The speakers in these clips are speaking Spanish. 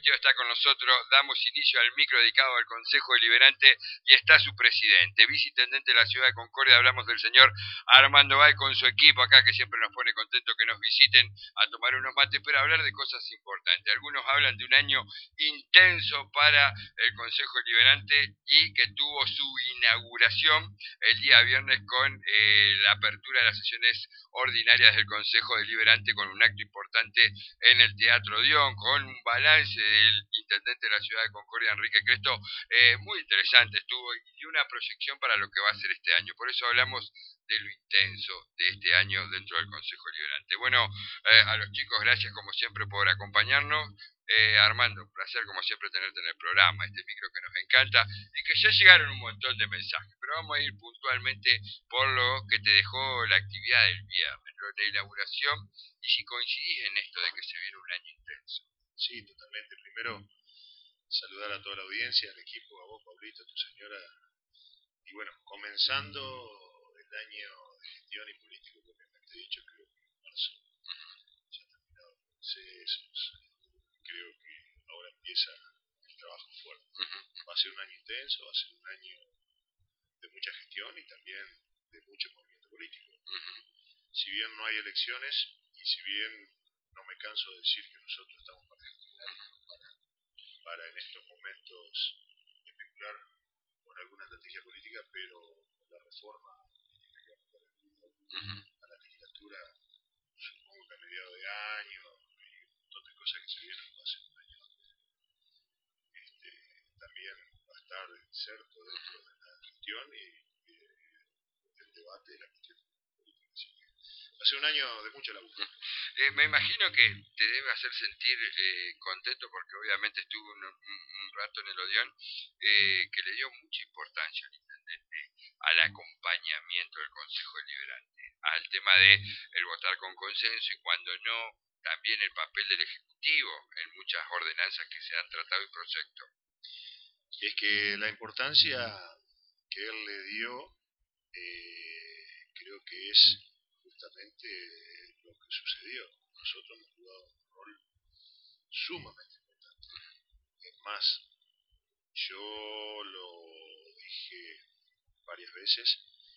comprometido está con nosotros. Damos inicio al micro dedicado al Consejo Deliberante y está su presidente, viceintendente de la ciudad de Concordia. Hablamos del señor Armando Bay con su equipo acá, que siempre nos pone contento que nos visiten a tomar unos mates, pero hablar de cosas importantes. Algunos hablan de un año intenso para el Consejo Deliberante y que tuvo su inauguración el día viernes con la apertura de las sesiones ordinarias del Consejo Deliberante, con un acto importante en el Teatro Dion, con un balance del intendente de la ciudad de Concordia, Enrique Cresto, muy interesante estuvo, y una proyección para lo que va a ser este año. Por eso hablamos de lo intenso de este año dentro del Consejo Deliberante. Bueno, a los chicos, gracias como siempre por acompañarnos. Armando, un placer como siempre tenerte en el programa, este micro que nos encanta, y que ya llegaron un montón de mensajes, pero vamos a ir puntualmente por lo que te dejó la actividad del viernes, lo de la inauguración, y si coincidís en esto de que se viene un año intenso. Sí, totalmente. Primero, saludar a toda la audiencia, al equipo, a vos, Pablito, a tu señora, y bueno, comenzando el año de gestión y político propiamente dicho, creo que en marzo ya ha terminado los procesos. Creo que ahora empieza el trabajo fuerte. Va a ser un año intenso, va a ser un año de mucha gestión y también de mucho movimiento político. Si bien no hay elecciones, y si bien no me canso de decir que nosotros estamos para gestionar, para en estos momentos especular con alguna estrategia política, pero con la reforma a la legislatura, supongo que a mediados de año, y un montón de cosas que se vienen, va a ser un año también va a estar inserto dentro de la gestión y del debate de la cuestión política. Así que va a ser un año de mucha laburo. Me imagino que te debe hacer sentir contento, porque obviamente estuvo un rato en el Odeón, que le dio mucha importancia al intendente al acompañamiento del Consejo Deliberante, al tema de el votar con consenso, y cuando no, también el papel del Ejecutivo en muchas ordenanzas que se han tratado y proyectos. Y es que la importancia que él le dio, creo que es justamente lo que sucedió. Nosotros hemos jugado un rol sumamente importante. Es más, yo lo dije varias veces,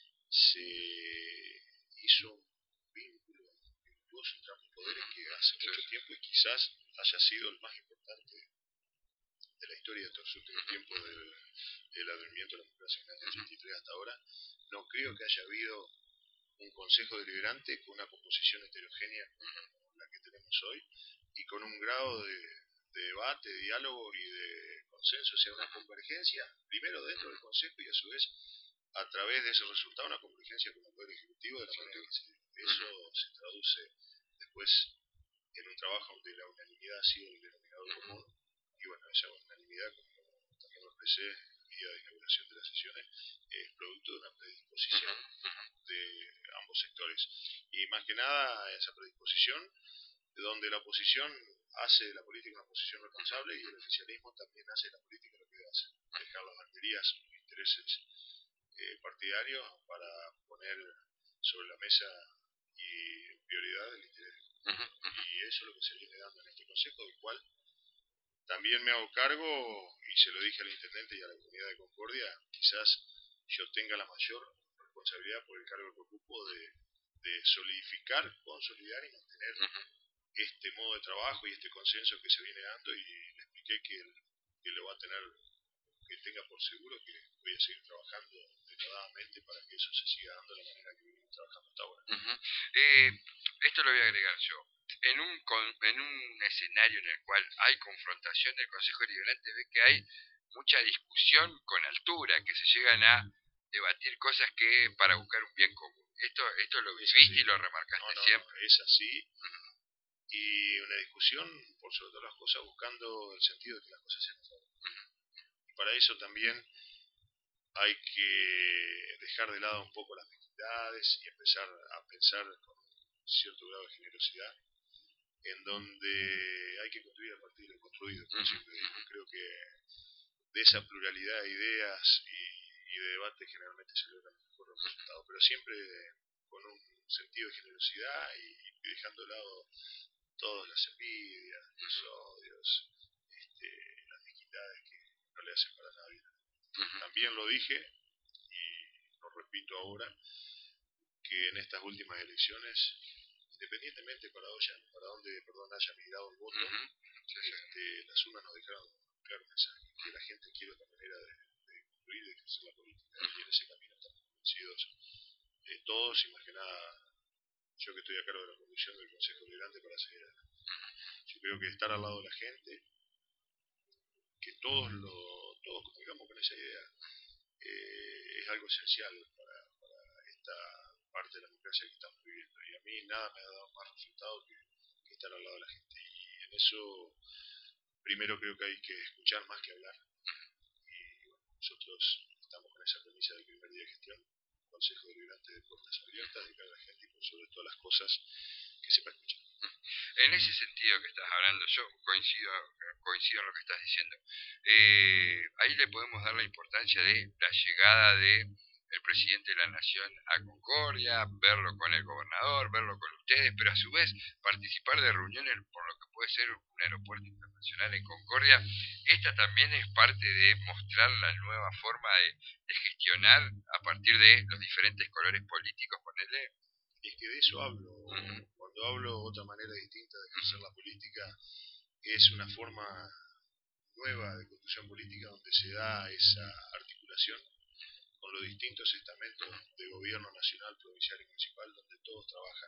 se hizo un vínculo virtuoso entre ambos poderes que hace mucho tiempo, y quizás haya sido el más importante de la historia de estos últimos tiempos del advenimiento de la democracia en el año 83 hasta ahora. No creo que haya habido un consejo deliberante con una composición heterogénea como la que tenemos hoy, y con un grado de debate, de diálogo y de consenso, o sea, una convergencia, primero dentro del consejo y a su vez a través de ese resultado una convergencia con el Poder Ejecutivo, de la manera que eso se traduce después en un trabajo donde la unanimidad ha sido el denominador común. Y bueno, esa unanimidad, como también lo expresé el día de inauguración de las sesiones, es producto de una predisposición de ambos sectores. Y más que nada esa predisposición, donde la oposición hace de la política una posición responsable y el oficialismo también hace de la política lo que debe hacer: dejar las banderías, los intereses partidarios, para poner sobre la mesa y en prioridad el interés. Y eso es lo que se viene dando en este consejo, del cual también me hago cargo, y se lo dije al intendente y a la comunidad de Concordia. Quizás yo tenga la mayor responsabilidad por el cargo que ocupo de solidificar, consolidar y mantener este modo de trabajo y este consenso que se viene dando, y le expliqué que lo va a tener, que tenga por seguro que voy a seguir trabajando denodadamente para que eso se siga dando de la manera que venimos trabajando hasta ahora. Esto lo voy a agregar yo. En un escenario en el cual hay confrontación del Consejo Deliberante, ve que hay mucha discusión con altura, que se llegan a debatir cosas que para buscar un bien común. Esto lo viviste y lo remarcaste siempre. No, es así. Y una discusión, por sobre todas las cosas, buscando el sentido de que las cosas sean mejor. Y para eso también hay que dejar de lado un poco las mezquindades y empezar a pensar con un cierto grado de generosidad, en donde hay que construir a partir de lo construido. Como siempre digo, creo que de esa pluralidad de ideas y de debate generalmente se logra el mejor resultado, pero siempre con un sentido de generosidad y dejando de lado todas las envidias, los odios, hacen para nadie. También lo dije, y lo repito ahora, que en estas últimas elecciones, independientemente para dónde haya migrado el voto, las urnas nos dejaron un claro mensaje, que la gente quiere otra manera de construir y de ejercer la política, y en ese camino estamos convencidos todos, y más que nada yo que estoy a cargo de la conducción del Consejo Deliberante para seguir adelante. Yo creo que estar al lado de la gente, que todos comunicamos con esa idea, es algo esencial para esta parte de la democracia que estamos viviendo, y a mí nada me ha dado más resultado que estar al lado de la gente, y en eso primero creo que hay que escuchar más que hablar, y bueno, nosotros estamos con esa premisa del primer día de gestión, Consejo Deliberante de puertas abiertas de cara a la gente y por sobre todas las cosas que sepa escuchar. En ese sentido que estás hablando, yo coincido en lo que estás diciendo. Ahí le podemos dar la importancia de la llegada de el presidente de la Nación a Concordia, verlo con el gobernador, verlo con ustedes, pero a su vez participar de reuniones por lo que puede ser un aeropuerto internacional en Concordia. Esta también es parte de mostrar la nueva forma de gestionar a partir de los diferentes colores políticos, ponele. Y es que de eso hablo. Cuando hablo otra manera distinta de ejercer la política, es una forma nueva de construcción política donde se da esa articulación con los distintos estamentos de gobierno nacional, provincial y municipal, donde todos trabajan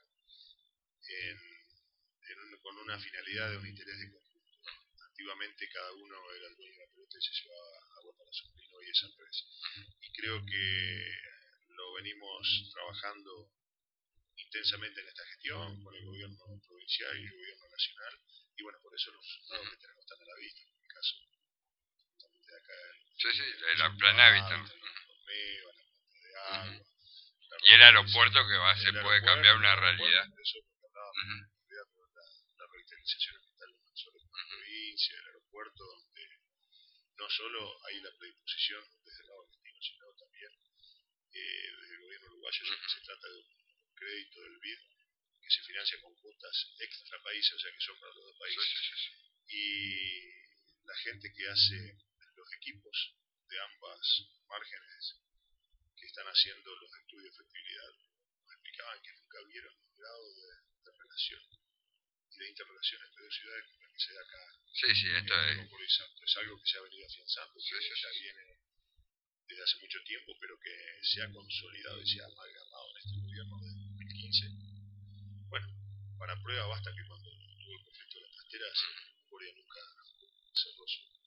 con una finalidad de un interés de conjunto. Antiguamente cada uno era el dueño de la pelota y se llevaba agua para su molino, y es al revés. Y creo que lo venimos trabajando intensamente en esta gestión, con el gobierno provincial y el gobierno nacional, y bueno, por eso los resultados que tenemos están a la vista. En mi caso, justamente de acá, la Planavit, la planta de agua, y el aeropuerto que puede cambiar una realidad. Eso porque hablábamos la revitalización ambiental de una sola provincia, el aeropuerto donde no solo hay la predisposición desde el lado argentino, sino también desde el gobierno uruguayo, ya que se trata de un crédito del BID que se financia con cuotas extra países, o sea que son para los dos países. Y la gente que hace los equipos de ambas márgenes que están haciendo los estudios de factibilidad nos explicaban que nunca vieron un grado de relación y de interrelación entre dos ciudades como la que se da acá. Esto es algo que se ha venido afianzando, que ya viene desde hace mucho tiempo, pero que se ha consolidado y se ha amalgamado en este gobierno de 2015. Bueno, para prueba basta que cuando tuvo el conflicto de las pasteras, Corea nunca cerró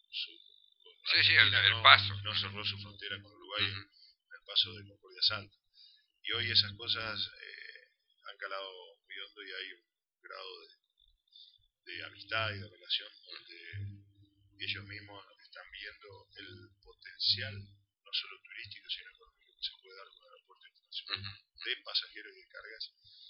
el paso. No cerró su frontera con Uruguay en el paso de Concordia Salta. Y hoy esas cosas han calado muy hondo y hay un grado de amistad y de relación donde ellos mismos están viendo el potencial, no solo turístico, sino económico que se puede dar con el aeropuerto internacional de pasajeros y de cargas,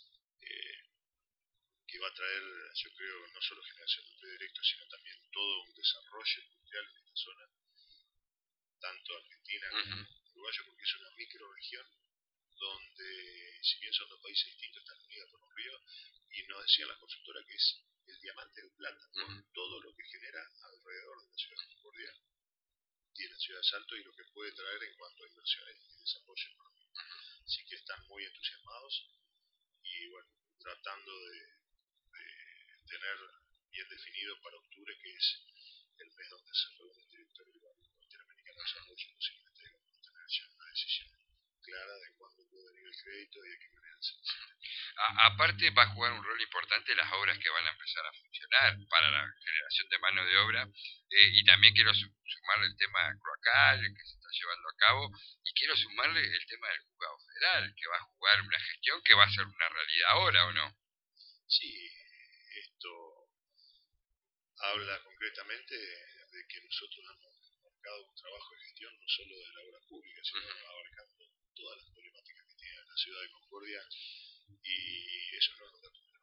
que va a traer, yo creo, no solo generación de empleo directo, sino también todo un desarrollo industrial en esta zona, tanto Argentina como Uruguay, porque es una microrregión donde, si bien son dos países distintos, están unidas por un río, y nos decían las consultoras que es el diamante del plata, por todo lo que genera alrededor de la ciudad de Concordia y de la ciudad de Salto, y lo que puede traer en cuanto a inversiones y desarrollo económico. Así que están muy entusiasmados y bueno, tratando de tener bien definido para octubre, que es el mes donde se reúne el directorio del Banco Interamericano de Desarrollo, posiblemente vamos a tener ya una decisión clara de cuándo puede venir el crédito y de qué manera se necesita. Aparte va a jugar un rol importante las obras que van a empezar a funcionar para la generación de mano de obra, y también quiero sumarle el tema cloacal que se está llevando a cabo, y quiero sumarle el tema del juzgado federal, que va a jugar una gestión que va a ser una realidad ahora, ¿o no? Sí, esto habla concretamente de que nosotros hemos marcado un trabajo de gestión no solo de la obra pública, sino abarcando todas las problemáticas que tiene la ciudad de Concordia, y eso no es un dato menor.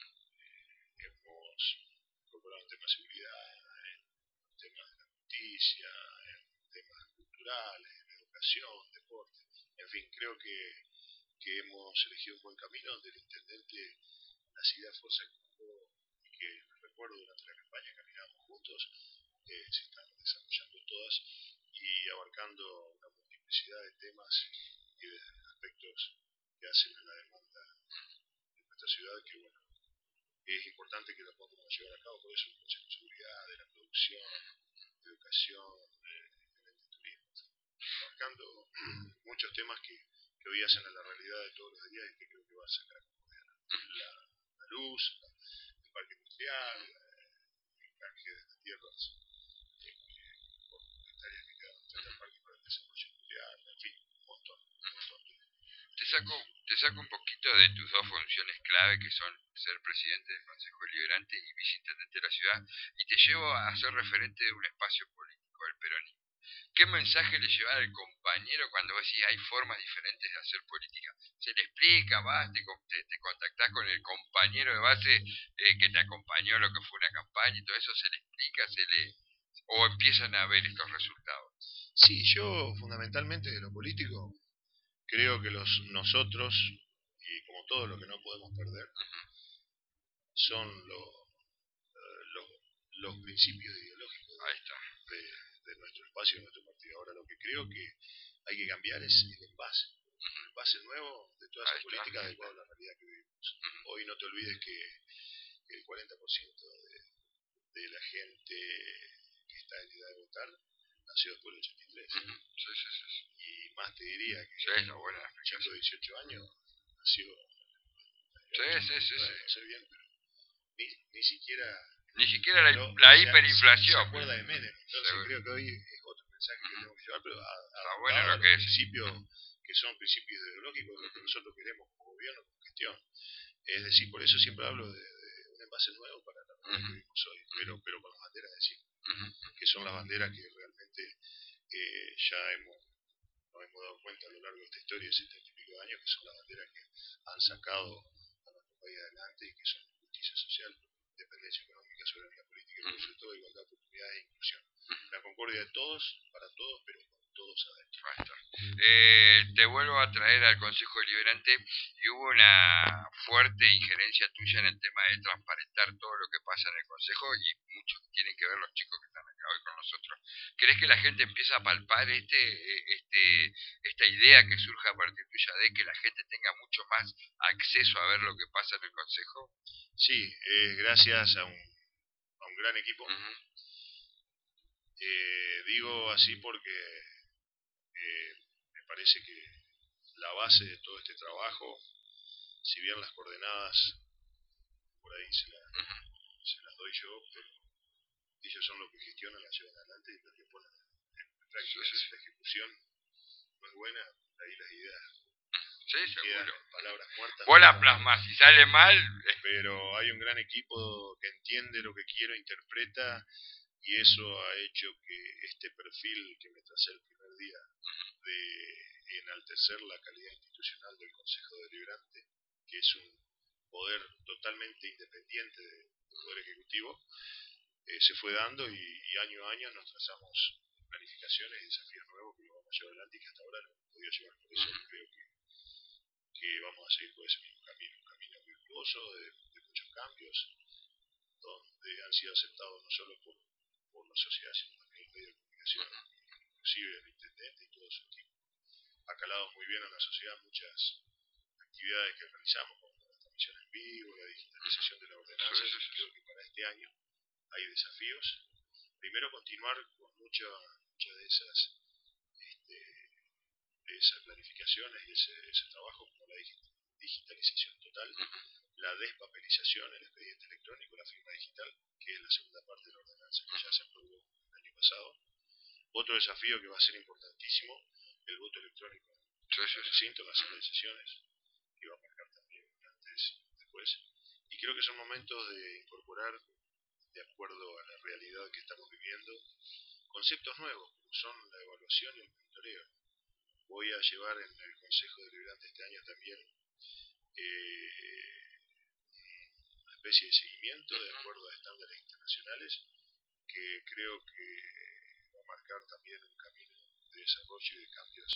Hemos incorporado en temas de seguridad, en temas de la justicia, en temas culturales, en educación, deporte, en fin, creo que hemos elegido un buen camino donde el intendente las ideas fuerza que y que recuerdo durante la campaña caminábamos juntos, se están desarrollando todas y abarcando una multiplicidad de temas y de aspectos que hacen a la demanda de nuestra ciudad que, bueno, es importante que lo podamos llevar a cabo, por eso el Consejo de Seguridad, de la producción, de educación, de turismo, abarcando muchos temas que hoy hacen a la realidad de todos los días y que creo que va a sacar la luz, el parque industrial, el canje de las tierras por hectáreas que quedan frente al parque para el desarrollo industrial, en fin, un montón de... Te saco un poquito de tus dos funciones clave, que son ser presidente del Consejo Deliberante y viceintendente de la ciudad, y te llevo a ser referente de un espacio político, el peronismo. ¿Qué mensaje le lleva al compañero cuando vos decís hay formas diferentes de hacer política? ¿Se le explica, vas, te contactás con el compañero de base que te acompañó en lo que fue una campaña y todo eso? ¿Se le explica, o empiezan a ver estos resultados? Sí, yo fundamentalmente de lo político creo que nosotros, y como todo lo que no podemos perder, son los principios ideológicos de nuestro espacio, de nuestro partido. Ahora, lo que creo que hay que cambiar es el envase nuevo de toda esa política adecuada a la realidad que vivimos. Hoy no te olvides que el 40% de la gente que está en edad de votar nació después del 83. Y más te diría que un chico de 18 años nació no sé bien, pero ni siquiera la hiperinflación. Se acuerda de Menem. Entonces creo que hoy es otro mensaje que tenemos que llevar, pero bueno, a los principios que son principios ideológicos de lo que nosotros queremos como gobierno, como gestión. Es decir, por eso siempre hablo de un envase nuevo para la realidad que vivimos hoy, pero con las banderas de siempre, que son las banderas que realmente ya nos hemos dado cuenta a lo largo de esta historia de 70 y pico de años, que son las banderas que han sacado a nuestro país adelante y que son justicia social, independencia económica, soberanía política, pero sobre todo igualdad de oportunidades e inclusión. La concordia de todos, para todos, pero con todos adentro. Te vuelvo a traer al Consejo Deliberante y hubo una fuerte injerencia tuya en el tema de transparentar todo lo que pasa en el Consejo y muchos tienen que ver los chicos que están acá hoy con nosotros. ¿Crees que la gente empieza a palpar esta idea que surge a partir tuya de que la gente tenga mucho más acceso a ver lo que pasa en el Consejo? Sí, gracias a un gran equipo. Digo así porque me parece que la base de todo este trabajo, si bien las coordenadas por ahí se las doy yo, pero ellos son los que gestionan la llevan adelante y los que ponen en práctica. La ejecución no es buena, ahí las ideas quedan en palabras muertas. Vos la plasmas, si sale mal. Pero hay un gran equipo que entiende lo que quiero, interpreta, y eso ha hecho que este perfil que me tracé el primer día de enaltecer la calidad institucional del Consejo Deliberante, que es un poder totalmente independiente del Poder Ejecutivo, se fue dando y año a año nos trazamos planificaciones y desafíos nuevos que lo vamos a llevar adelante y que hasta ahora no hemos podido llevar. Por eso creo que vamos a seguir por ese mismo camino, un camino virtuoso de muchos cambios, donde han sido aceptados no solo por la sociedad, sino también los medios de comunicación, inclusive el intendente y todo su equipo. Ha calado muy bien en la sociedad muchas actividades que realizamos, como la transmisión en vivo, la digitalización de la ordenanza. Yo creo que para este año hay desafíos. Primero, continuar con muchas de esas planificaciones y ese trabajo, como la digitalización total, la despapelización, el expediente electrónico, la firma digital, que es la segunda parte de la ordenanza que ya se aprobó el año pasado. Otro desafío que va a ser importantísimo, el voto electrónico en el recinto, las salas de sesiones, que va a marcar también antes y después. Y creo que son momentos de incorporar, de acuerdo a la realidad que estamos viviendo, conceptos nuevos, como son la evaluación y el monitoreo. Voy a llevar en el Consejo Deliberante este año también una especie de seguimiento de acuerdo a estándares internacionales que creo que va a marcar también un camino de desarrollo y de cambios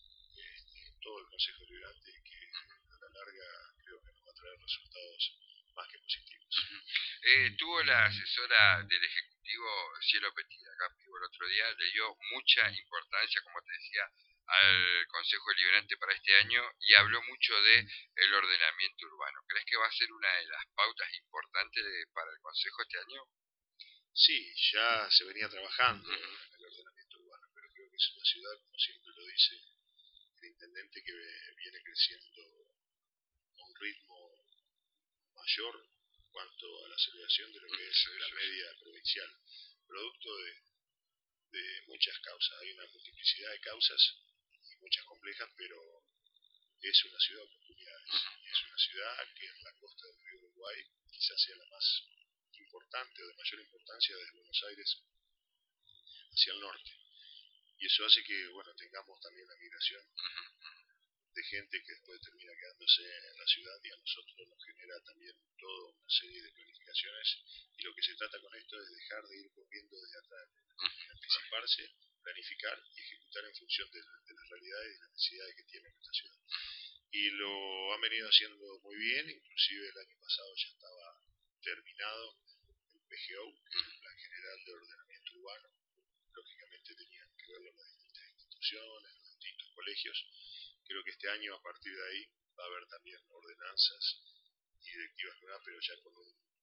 en todo el Consejo Deliberante que a la larga creo que nos va a traer resultados más que positivos. Tuvo la asesora del Ejecutivo, Cielo Petit, acá en vivo el otro día, le dio mucha importancia, como te decía, al Consejo Deliberante para este año y habló mucho de el ordenamiento urbano. ¿Crees que va a ser una de las pautas importantes para el Consejo este año? Sí, ya se venía trabajando en el ordenamiento urbano, pero creo que es una ciudad, como siempre lo dice el intendente, que viene creciendo a un ritmo mayor en cuanto a la aceleración de lo que es la media provincial, producto de muchas causas. Hay una multiplicidad de causas y muchas complejas, pero es una ciudad de oportunidades. Y es una ciudad que en la costa del río Uruguay quizás sea la más importante o de mayor importancia desde Buenos Aires hacia el norte. Y eso hace que, bueno, tengamos también la migración de gente que después termina quedándose en la ciudad, y a nosotros nos genera también toda una serie de planificaciones, y lo que se trata con esto es dejar de ir corriendo desde atrás, anticiparse, planificar y ejecutar en función de las realidades y las necesidades que tiene nuestra ciudad. Y lo han venido haciendo muy bien, inclusive el año pasado ya estaba terminado el PGO, que es el Plan General de Ordenamiento Urbano. Lógicamente tenían que verlo las distintas instituciones, los distintos colegios. Creo que este año, a partir de ahí, va a haber también ordenanzas y directivas nuevas, pero ya con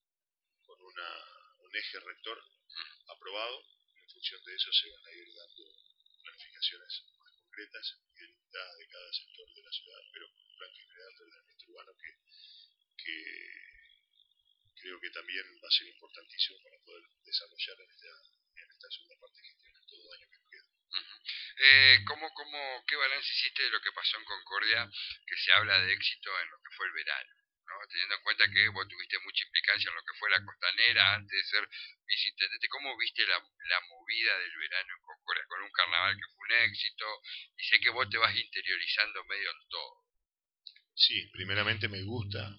un eje rector aprobado. En función de eso se van a ir dando planificaciones más concretas y delimitadas de cada sector de la ciudad, pero con un plan general de ordenamiento urbano que creo que también va a ser importantísimo para poder desarrollar en esta segunda parte de gestión, en todo el año que nos queda. ¿Qué balance hiciste de lo que pasó en Concordia, que se habla de éxito en lo que fue el verano? ¿No? Teniendo en cuenta que vos tuviste mucha implicancia en lo que fue la costanera antes de ser viceintendente, ¿cómo viste la movida del verano en Concordia? Con un carnaval que fue un éxito, y sé que vos te vas interiorizando medio en todo. Sí, primeramente me gusta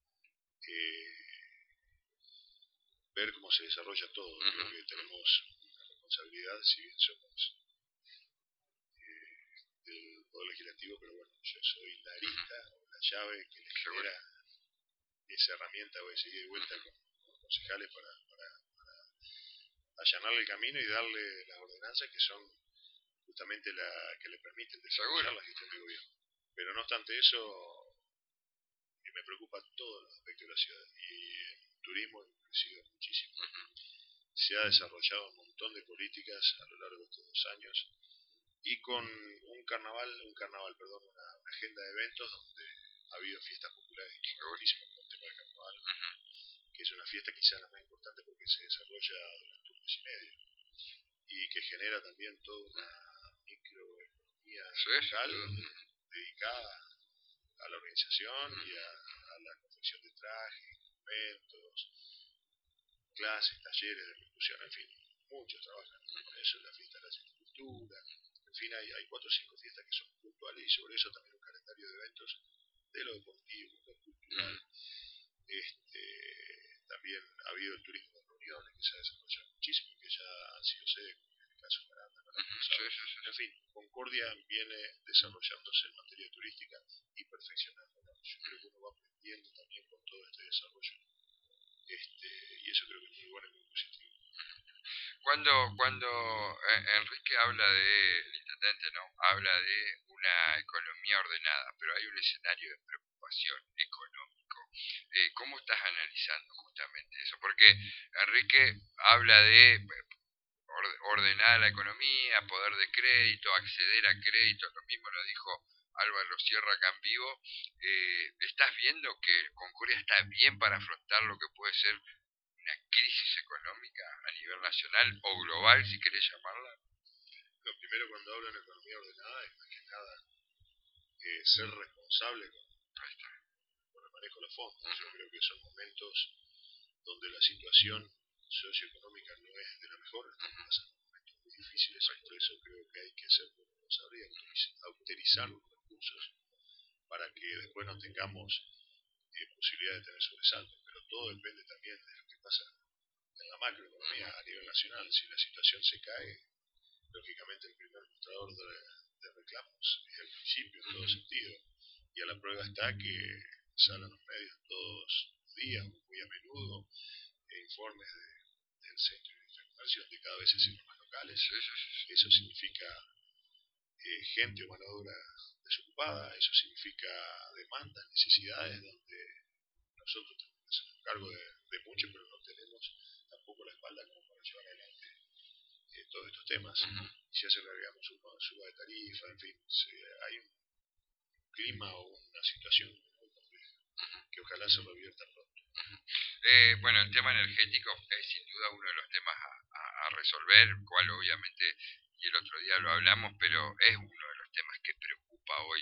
ver cómo se desarrolla todo. Creo que tenemos una responsabilidad, si bien somos del Poder Legislativo, pero bueno, yo soy la arista o la llave que le genera esa herramienta, voy a seguir de vuelta con concejales para allanarle el camino y darle las ordenanzas que son justamente la que le permiten desarrollar la gestión de gobierno. Pero no obstante eso, me preocupa todos los aspectos de la ciudad, y el turismo ha crecido muchísimo. Se ha desarrollado un montón de políticas a lo largo de estos 2 años, y con una agenda de eventos donde ha habido fiestas populares importantísimas como el tema del carnaval, que es una fiesta quizás la más importante porque se desarrolla durante un mes y medio, y que genera también toda una microeconomía local dedicada a la organización y a la confección de trajes, instrumentos, clases, talleres de percusión, en fin, muchos trabajan con eso, la fiesta de la silvicultura, en fin, hay 4 o 5 fiestas que son puntuales, y sobre eso también un calendario de eventos de lo deportivo, lo cultural. También ha habido el turismo de reuniones que se ha desarrollado muchísimo y que ya han sido sede, como en el caso de Maranda. En fin, Concordia viene desarrollándose en materia turística y perfeccionándola. Yo creo que uno va aprendiendo también con todo este desarrollo. Y eso creo que es muy bueno y muy positivo. Cuando Enrique habla el intendente, ¿no? Habla de una economía ordenada, pero hay un escenario de preocupación económico. ¿Cómo estás analizando justamente eso? Porque Enrique habla de ordenar la economía, poder de crédito, acceder a crédito, lo mismo lo dijo Álvaro Sierra acá en vivo. ¿Estás viendo que Concordia está bien para afrontar lo que puede ser una crisis económica a nivel nacional o global, si querés llamarla? Lo primero, cuando hablo de economía ordenada, es más que nada ser responsable con el manejo de los fondos. Yo creo que son momentos donde la situación socioeconómica no es de la mejor, estamos pasando momentos muy difíciles, y por eso creo que hay que ser responsable y autorizar los recursos para que después no tengamos posibilidad de tener sobresaltos. Pero todo depende también de lo que pasa en la macroeconomía a nivel nacional. Si la situación se cae, lógicamente el primer mostrador de reclamos es el municipio en todo sentido, y a la prueba está que salen los medios todos días, muy a menudo, informes del centro de comercio, donde cada vez se hacen más locales. Eso significa gente o mano de obra desocupada, eso significa demandas, necesidades, donde nosotros tenemos que hacernos cargo de mucho, pero no tenemos tampoco la espalda como para llevar adelante todos estos temas. Y si hace agregamos una suba de tarifa, en fin, hay un clima o una situación muy compleja que ojalá se revierta pronto. Bueno, el tema energético es sin duda uno de los temas a resolver, cual obviamente, y el otro día lo hablamos, pero es uno de los temas que preocupa hoy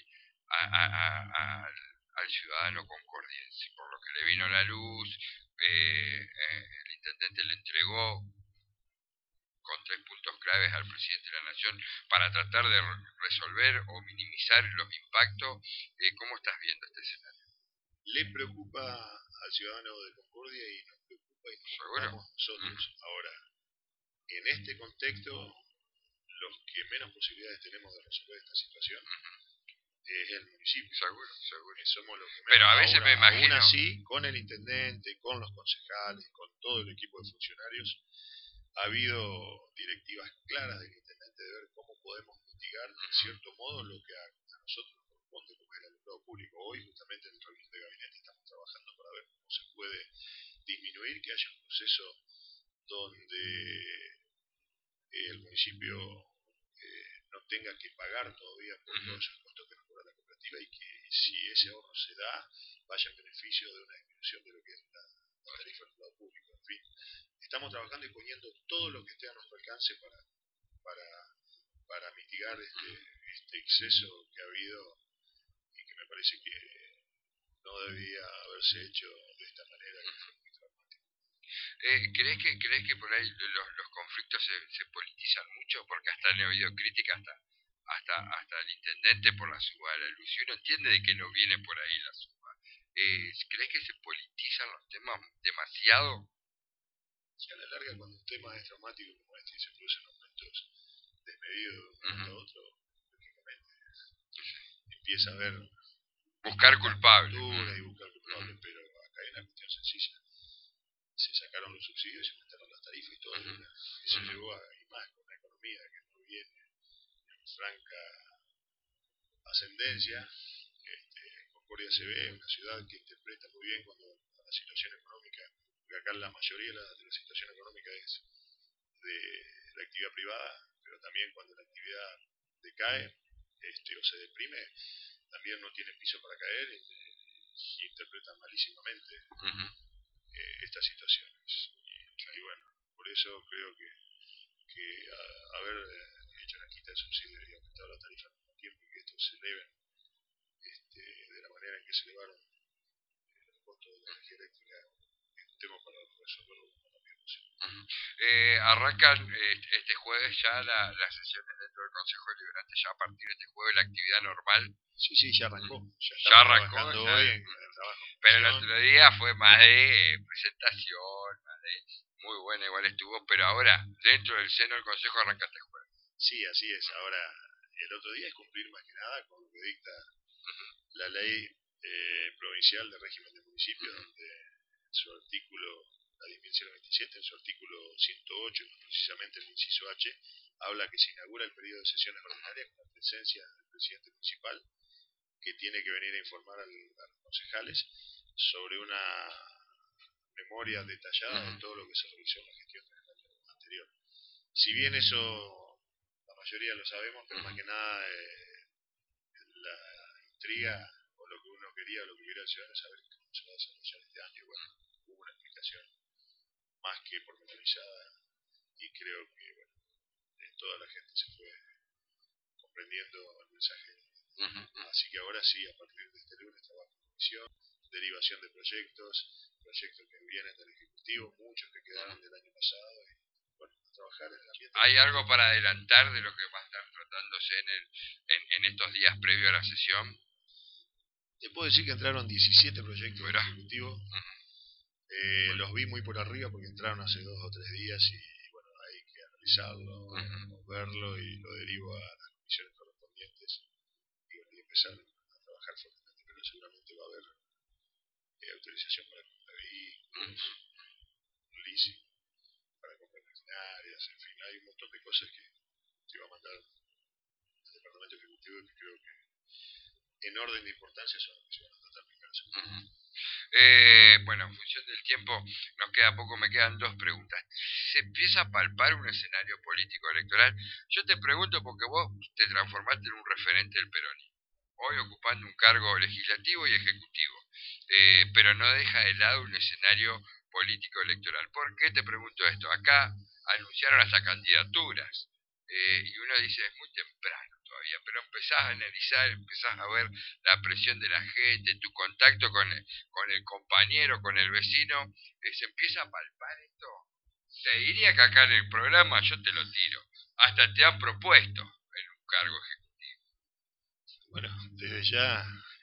al ciudadano concordiense. Por lo que le vino la luz, el intendente le entregó con 3 puntos claves al presidente de la Nación para tratar de resolver o minimizar los impactos. ¿Cómo estás viendo este escenario? Le preocupa al ciudadano de Concordia y nos preocupa y nos preocupamos nosotros. Ahora, en este contexto, los que menos posibilidades tenemos de resolver esta situación es el municipio. Seguro. Somos los que menos. Pero a veces me imagino. Aún así, con el intendente, con los concejales, con todo el equipo de funcionarios, ha habido directivas claras del intendente de ver cómo podemos mitigar, de cierto modo, lo que a nosotros nos corresponde como el alumbrado público. Hoy, justamente en el reunión de gabinete, estamos trabajando para ver cómo se puede disminuir, que haya un proceso donde el municipio no tenga que pagar todavía por todos esos costos que nos cobra la cooperativa y que si ese ahorro se da, vaya en beneficio de una disminución de lo que es la tarifa del alumbrado público. En fin, estamos trabajando y poniendo todo lo que esté a nuestro alcance para mitigar este exceso que ha habido y que me parece que no debía haberse hecho de esta manera, que fue muy traumático. ¿Crees que por ahí los conflictos se politizan mucho? Porque hasta han habido críticas hasta el intendente por la suba de la luz. Y uno entiende de que no viene por ahí la suba. ¿Crees que se politizan los temas demasiado? Si a la larga, cuando un tema es traumático como este y se producen aumentos desmedidos de un momento a otro, lógicamente empieza a haber buscar culpables. Y buscar culpables, pero acá hay una cuestión sencilla. Se sacaron los subsidios, se aumentaron las tarifas y todo, y se llevó y más con una economía que no viene en franca ascendencia. Concordia se ve una ciudad que interpreta muy bien cuando la situación económica, porque acá la mayoría de la situación económica es de la actividad privada, pero también cuando la actividad decae o se deprime, también no tiene piso para caer y interpretan malísimamente estas situaciones. Y bueno, por eso creo que haber hecho la quita de subsidio y aumentado la tarifa al mismo tiempo y que estos se eleven de la manera en que se elevaron los costos de la energía eléctrica es un tema para resolverlo lo más rápido posible. Arrancan este jueves ya las sesiones dentro del Consejo Deliberante, ya a partir de este jueves la actividad normal. Sí, ya arrancó. Ya arrancó. Hoy en el trabajo. Pero el otro día fue más de presentación, más de muy buena, igual estuvo, pero ahora dentro del seno del Consejo arranca este jueves. Sí, así es. Ahora, el otro día es cumplir más que nada con lo que dicta la ley provincial de régimen de municipios, donde en su artículo, la 10.027, en su artículo 108, precisamente el inciso H, habla que se inaugura el periodo de sesiones ordinarias con la presencia del presidente municipal, que tiene que venir a informar a los concejales sobre una memoria detallada de todo lo que se realizó en la gestión del año anterior. Si bien eso la mayoría lo sabemos, pero más que nada la intriga o lo que uno quería, lo que hubiera el ciudadano es saber cómo se va a desarrollar este año. Y bueno, hubo una explicación más que pormenorizada y creo que bueno, toda la gente se fue comprendiendo el mensaje. Así que ahora sí, a partir de este lunes trabajo en comisión, derivación de proyectos que vienen del Ejecutivo, muchos que quedaron del año pasado y bueno, a trabajar en el ambiente. ¿Hay algo para adelantar de lo que va a estar tratándose en estos días previos a la sesión? Te puedo decir que entraron 17 proyectos del Ejecutivo. Los vi muy por arriba porque entraron hace 2 o 3 días y bueno, hay que analizarlo, verlo y lo derivo a las comisiones correspondientes y empezar a trabajar fuertemente, pero seguramente va a haber autorización para comprar vehículos, un leasing para comprar maquinarias, en fin, hay un montón de cosas que va a mandar el Departamento Ejecutivo que creo que en orden de importancia son los que se van a tratar primero. Bueno, en función del tiempo, nos queda poco, me quedan dos preguntas. ¿Se empieza a palpar un escenario político electoral? Yo te pregunto porque vos te transformaste en un referente del peronismo, hoy ocupando un cargo legislativo y ejecutivo, pero no deja de lado un escenario político electoral. ¿Por qué te pregunto esto? Acá anunciaron hasta candidaturas, y uno dice, es muy temprano todavía, pero empezás a analizar, empezás a ver la presión de la gente, tu contacto con el compañero, con el vecino, se empieza a palpar esto. Te diría que acá en el programa yo te lo tiro, hasta te han propuesto en un cargo ejecutivo. Bueno, desde ya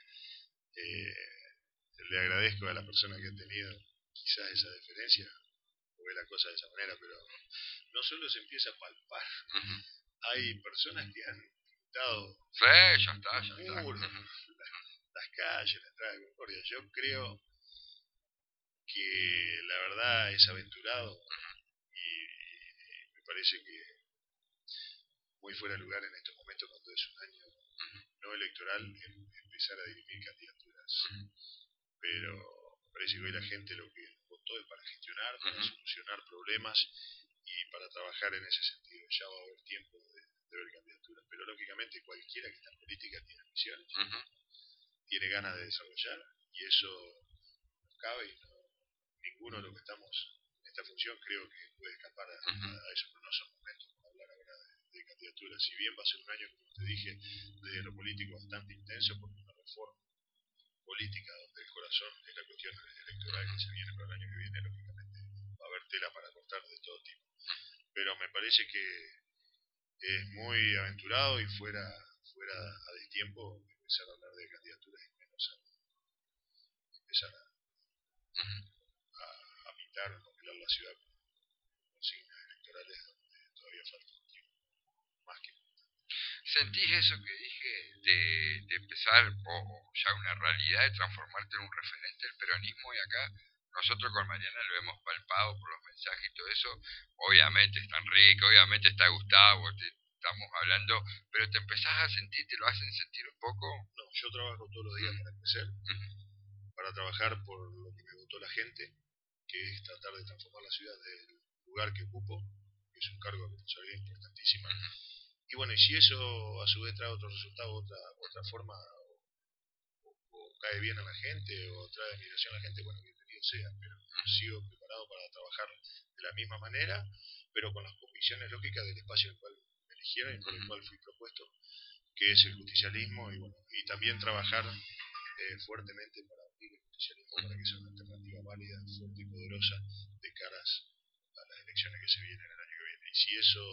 le agradezco a la persona que ha tenido quizás esa deferencia, o ve la cosa de esa manera, pero no solo se empieza a palpar, hay personas que han pintado ya está. Las calles, la entrada de Concordia. Yo creo que la verdad es aventurado y me parece que muy fuera de lugar en estos momentos, cuando es un año no electoral, empezar a dirimir candidaturas. Pero me parece que hoy la gente lo que votó es para gestionar, para solucionar problemas y para trabajar en ese sentido. Ya va a haber tiempo de ver candidaturas, pero lógicamente cualquiera que está en política tiene ambiciones, tiene ganas de desarrollar, y eso nos cabe, y ninguno de los que estamos en esta función creo que puede escapar a eso, pero no son momentos para hablar ahora de candidaturas. Si bien va a ser un año, como te dije, desde lo político bastante intenso, porque una reforma política donde el corazón es la cuestión electoral que se viene para el año que viene, lógicamente va a haber tela para cortar de todo tipo. Pero me parece que es muy aventurado y fuera a destiempo empezar a hablar de candidaturas y menos a empezar a pintar o modelar la ciudad con consignas electorales donde todavía falta un tiempo más que. ¿Sentís eso que dije de empezar, o ya una realidad, de transformarte en un referente del peronismo? Y acá nosotros con Mariana lo hemos palpado por los mensajes y todo eso. Obviamente está Enrique, obviamente está Gustavo, estamos hablando, pero te empezás a sentir, te lo hacen sentir un poco. No, yo trabajo todos los días para crecer, para trabajar por lo que me votó la gente, que es tratar de transformar la ciudad del lugar que ocupo, que es un cargo de responsabilidad importantísima. Y bueno, y si eso a su vez trae otro resultado, otra forma, o cae bien a la gente, o trae admiración a la gente, bueno, bienvenido sea, pero sigo preparado para trabajar de la misma manera, pero con las convicciones lógicas del espacio en el cual me eligieron y por el cual fui propuesto, que es el justicialismo, y bueno, y también trabajar fuertemente para abrir el justicialismo para que sea una alternativa válida, fuerte y poderosa de caras a las elecciones que se vienen el año que viene. Y si eso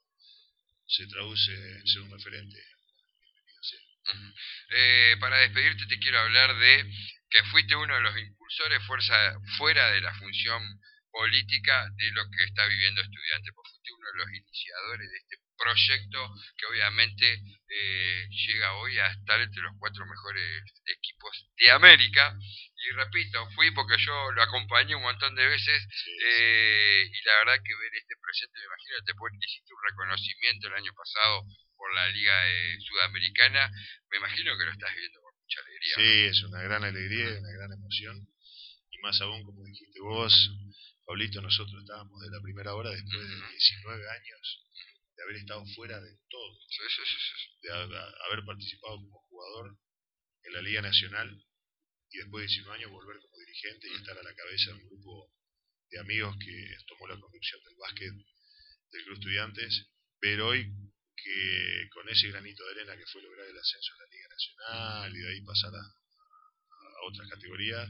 se traduce en ser un referente, bienvenido sea. Para despedirte te quiero hablar de que fuiste uno de los impulsores fuera de la función política de lo que está viviendo Estudiantes, pues fuiste uno de los iniciadores de este proyecto que obviamente llega hoy a estar entre los 4 mejores equipos de América. Y repito, fui porque yo lo acompañé un montón de veces, y la verdad que ver este proyecto, me imagino que te hiciste un reconocimiento el año pasado por la Liga Sudamericana, me imagino que lo estás viviendo con mucha alegría. Sí, es una gran alegría, una gran emoción, y más aún, como dijiste vos, Pablito, nosotros estábamos de la primera hora después de 19 años de haber estado fuera de todo, de haber participado como jugador en la Liga Nacional, y después de 19 años volver como dirigente y estar a la cabeza de un grupo de amigos que tomó la conducción del básquet del Club Estudiantes, pero hoy que con ese granito de arena que fue lograr el ascenso a la Liga Nacional y de ahí pasar a otras categorías,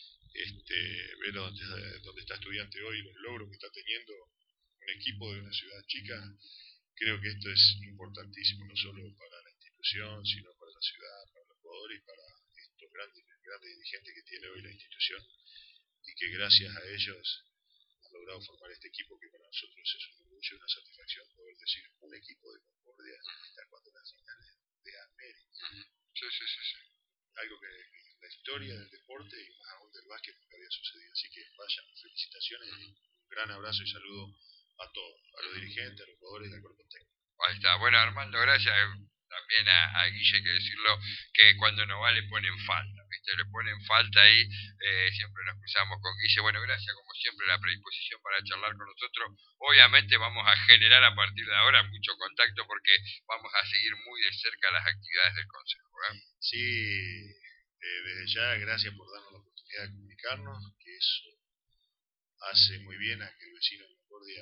ver dónde está Estudiante hoy, los logros que está teniendo un equipo de una ciudad chica, creo que esto es importantísimo, no solo para la institución, sino para la ciudad, para los jugadores y para estos grandes dirigentes que tiene hoy la institución, y que gracias a ellos han logrado formar este equipo que para nosotros es un orgullo y una satisfacción poder decir un equipo de Concordia está jugando las finales de América. Sí. algo que en la historia del deporte y más aún del básquet nunca había sucedido. Así que vayan, felicitaciones y un gran abrazo y saludo a todos, a los dirigentes, a los jugadores y al cuerpo técnico. Ahí está. Bueno, Armando, gracias. También a Guille hay que decirlo, que cuando no va le ponen falta, ¿viste? Le ponen falta ahí, siempre nos cruzamos con Guille. Bueno, gracias como siempre la predisposición para charlar con nosotros. Obviamente vamos a generar a partir de ahora mucho contacto porque vamos a seguir muy de cerca las actividades del Consejo. Sí, desde ya gracias por darnos la oportunidad de comunicarnos, que eso hace muy bien a que el vecino de Concordia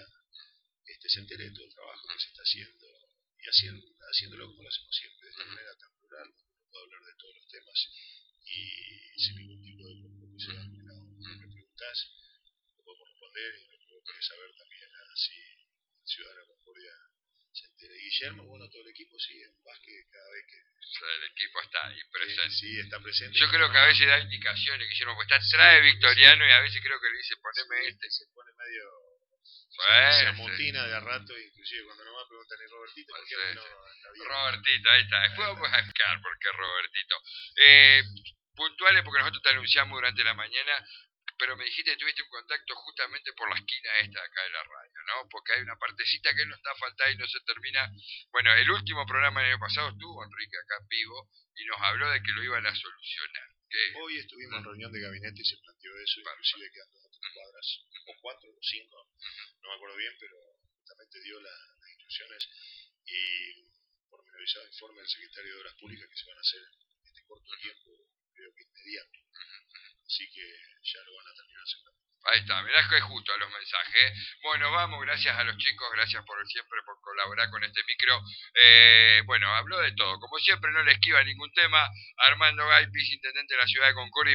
se entere de todo el trabajo que se está haciendo y haciéndolo como lo hacemos siempre, de esta manera tan plural, donde uno puede hablar de todos los temas y sin ningún tipo de compromiso. Lo que preguntás lo podemos responder y lo que vos querés saber también, así Ciudadana Concordia se entere. Guillermo, bueno, todo el equipo sigue en básquet cada vez que... El equipo está ahí presente. Sí, está presente. Yo creo que a veces da indicaciones, Guillermo, pues está atrás de Victoriano y a veces creo que le dice poneme este. Se pone medio... se amotina de a rato, inclusive cuando nomás preguntan ¿y Robertito? ¿Por qué no está bien? Robertito, ahí está. Después vamos a explicar por qué Robertito. Puntuales porque nosotros te anunciamos durante la mañana, pero me dijiste que tuviste un contacto justamente por la esquina esta acá de la radio, ¿no? Porque hay una partecita que no está faltada y no se termina. Bueno, el último programa del año pasado estuvo Enrique acá en vivo y nos habló de que lo iban a solucionar. Hoy estuvimos en reunión de gabinete y se planteó eso, inclusive quedan 2 o 3 cuadras, o 4 o 5, no me acuerdo bien, pero justamente dio las instrucciones y pormenorizado informe del secretario de Obras Públicas que se van a hacer en este corto tiempo, creo que inmediato. Así que ya lo van a terminar seguramente. Ahí está, mirá que es justo a los mensajes. Bueno, vamos, gracias a los chicos, gracias por siempre por colaborar con este micro. Bueno, habló de todo, como siempre no le esquiva ningún tema. Armando Gay, viceintendente de la ciudad de Concordia.